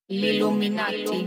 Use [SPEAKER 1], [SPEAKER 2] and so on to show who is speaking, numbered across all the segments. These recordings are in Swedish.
[SPEAKER 1] L'Illuminati.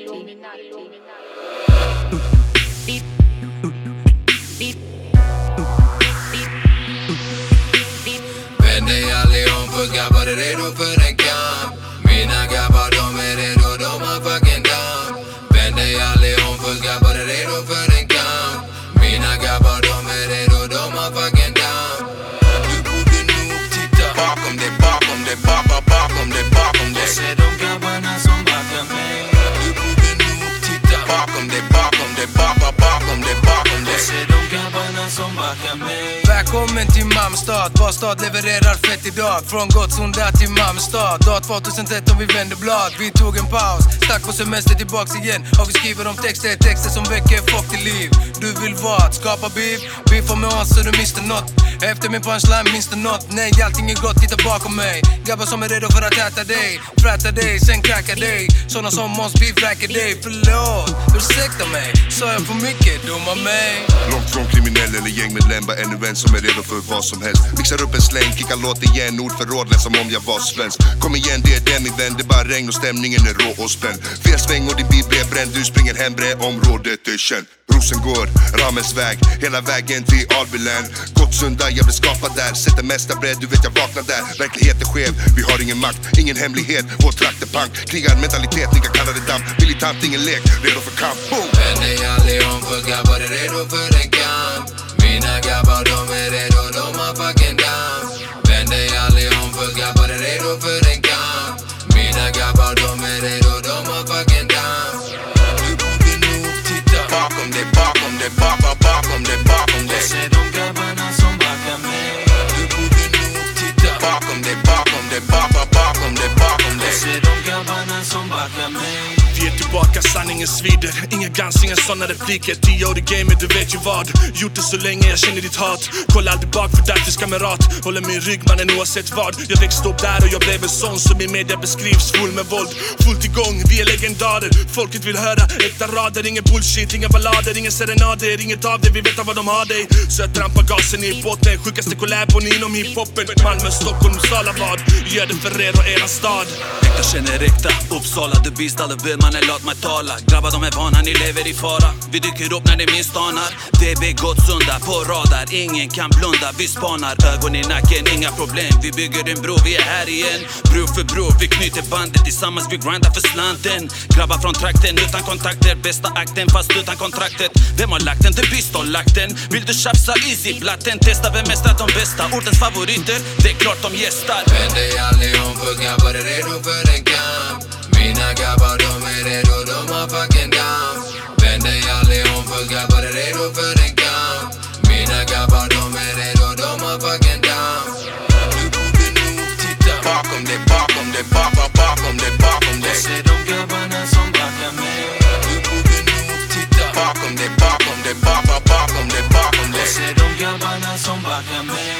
[SPEAKER 2] Vänd dig aldrig om för grabbar är redo för en kamp. Mina grabbar de är redo, de har fucking damp. Vänd dig aldrig om för grabbar är redo för en kamp. Mina grabbar de är redo, de har fucking damp. Du borde nog titta bakom det, bakom det, bakom det, bakom det.
[SPEAKER 3] Jag ser de grabbarna som backar mig.
[SPEAKER 2] Du borde nog titta bakom det, bakom det, bakom det, bakom det.
[SPEAKER 3] Jag ser de grabbarna som backar mig.
[SPEAKER 4] Välkommen till Malmstad, vår stad levererar fett idag. Från Gottsunda till Malmstad, dag 2013 vi vänder blad. Vi tog en paus, stack på semester tillbaks igen. Och vi skriver om texter som väcker folk till liv. Du vill vad? Skapa beef? Beefa med oss så du mister något. Efter min punchline minns du något? Nej, allting är gott, titta bakom mig. Grabbar som är redo för att äta dig, fräta dig, sen kracka dig. Såna som måste bifräcka dig. Förlåt, ursäkta mig, sa jag för mycket, dumma mig.
[SPEAKER 5] Långt från kriminell eller gängmedlem, bara ännu en som är redo för vad som helst. Mixar upp en släng, kickar låt igen, ordförråd som om jag var svensk. Kom igen, det är den min vän, det är bara regn och stämningen är rå och spänd. Fel sväng och din bil blev bränd, du springer hem, området är känt. Rosengård, Ramens väg, hela vägen till Albyland. Gottsunda, jag vill skapa där, sätter mesta bredd, du vet jag vaknar där. Verkligheten är skev, vi har ingen makt, ingen hemlighet, vår trakt är pank. Krigar mentalitet, ni kan kalla det damp, militant, ingen lek, redo för kamp, boom!
[SPEAKER 2] Vänd dig aldrig om för grabbar är redo för en kamp. Mina grabbar de är redo, de har fucking damp. Vänd dig aldrig om för grabbar är redo för en kamp. Mina grabbar de är redo, de har fucking damp. Du borde nog titta bakom det, bakom det, bakom det, bakom det.
[SPEAKER 3] Jag ser de grabbarna som backar mig.
[SPEAKER 2] Du borde nog titta bakom det, bakom det, bakom det, bakom det.
[SPEAKER 3] Jag ser de grabbarna som backar mig.
[SPEAKER 6] Vi är tillbaka, sanningen svider. Inga guns, inga såna repliker. 10 år i gamet, du vet ju vad. Gjort det så länge, jag känner ditt hat. Kolla aldrig bak för där tills kamrat. Håller min rygg mannen oavsett vad. Jag växte upp där och jag blev en sån som i media beskrivs full med våld. Fullt igång, vi är legendarer. Folket vill höra äkta rader. Ingen bullshit, inga ballader, inga serenader. Inget av det, vi vet vad de har dig. Så jag trampar gasen i botten. Sjukaste collabon inom hiphopen. Malmö, Stockholm, Uppsala vad. Gör det för er och era stad.
[SPEAKER 3] Äkta känner äkta, Uppsala, du bist alla bud, mannen låt mig tala. Grabbar de är vana, ni lever i fara. Vi dyker upp när ni minst anar. DB Gottsunda på radar, ingen kan blunda. Vi spanar, ögon i nacken, inga problem. Vi bygger en bro, vi är här igen. Bro för bro, vi knyter bandet tillsammans, vi grindar för slanten. Grabbar från trakten, utan kontakter, bästa akten fast utan kontraktet. Vem har lagt den? Det bist har lagt den. Vill du tjafsa, easy blatten. Testa vem mästrar de bästa, ortens favoriter. Det är klart de gästar.
[SPEAKER 2] Vänd dig aldrig om för grabbar är redo för en kamp. Mina grabbar de är redo, de har fucking damp. Vänd dig aldrig om för grabbar är redo för en kamp. Mina grabbar de är redo, de har fucking damp. Du borde nog titta bakom det, bakom det, bakom det, bakom det.
[SPEAKER 3] Jag ser de grabbarna som backar mig.
[SPEAKER 2] Du borde nog titta bakom det, bakom det, bakom det, bakom det.
[SPEAKER 3] Jag ser de grabbarna som backar mig.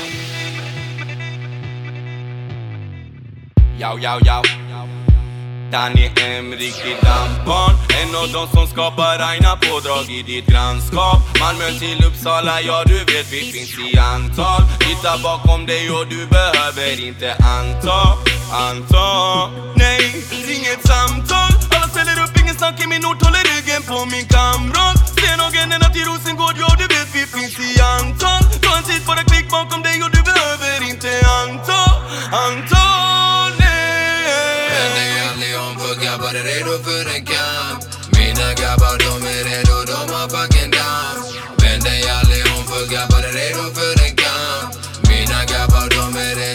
[SPEAKER 7] Yo. Danny M, riktigt dampbarn. En av de som skapar Aina pådrag i ditt grannskap. Malmö till Uppsala, ja du vet vi finns i antal. Titta bakom dig och du behöver inte anta. Nej, inget samtal. Alla ställer upp, ingen snack i min ort. Håller ryggen på min kamrat. Stenhagen ända till Rosengård, ja du vet vi finns i antal. Ta en tid, bara klick bakom dig och du behöver inte anta.
[SPEAKER 2] Vänd dig aldrig om för grabbar är redo för en kamp. Mina grabbar de är redo, de har fucking damp. Vänd dig aldrig om för grabbar är redo för en kamp. Mina grabbar de är redo.